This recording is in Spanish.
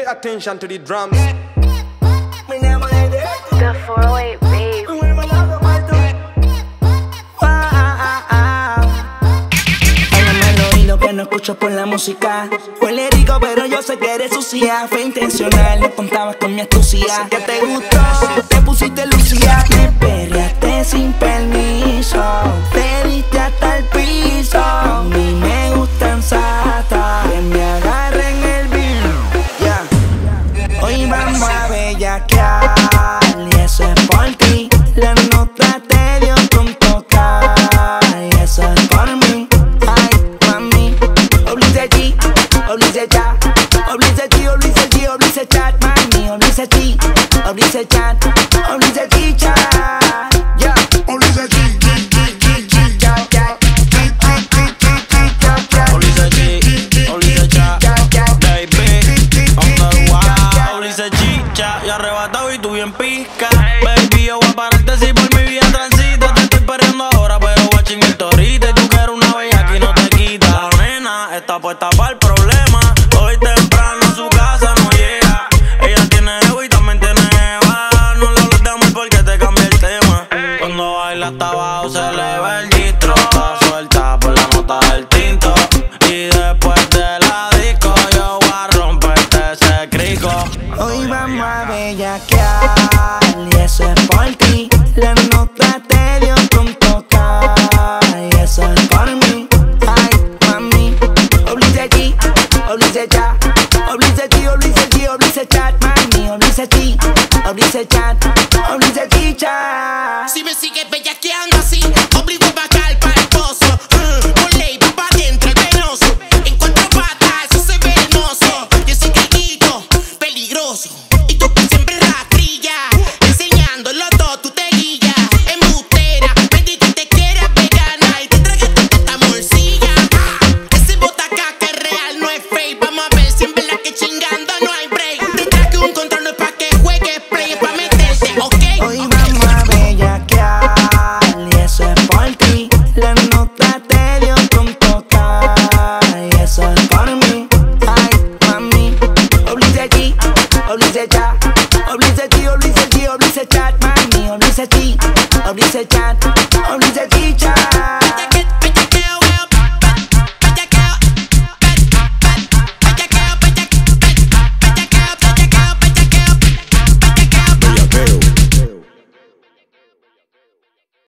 Pay attention to the drums. The 408 babe. Háblame al oído que no escucho por la música. Huele rico pero yo sé que eres sucia. Fue intencional, no contabas con mi astucia. Sé que te gustó, te pusiste lucía. Me perreaste sin permiso, te diste hasta el piso. A mí me gustan satas, que me agarren el vino. Hoy vamos a bellaquear y eso es por ti. La nota te dio con tocar y eso es por mí. Ay, mami, oblice G, oblice cha, oblice G, oblice G, oblice chat, mami, oblice G, oblice chat, oblice G, chat. Yeah, oblice G, y arrebatado y tú bien pisca. Baby, yo voy a pararte si por mi vida transita. Te estoy perdiendo ahora, pero voy a chingar torita. Y tú que eres una bella que no te quita. La nena está puesta para el problema. Hoy temprano a su casa no llega. Ella tiene ego y también tiene eva. No le hables de amor porque te cambia el tema. Cuando baila hasta abajo se le ve el distro. Está suelta por la nota del tinto. Y después de la disco yo voy a romperte ese crico. hoy vamos a bellaquear y eso es por ti. La nota te dio con tocar y eso es por mí. Ay, mami, oblice G, oblice cha, oblice G, oblice G, oblice chat, mami, oblice G, oblice chat,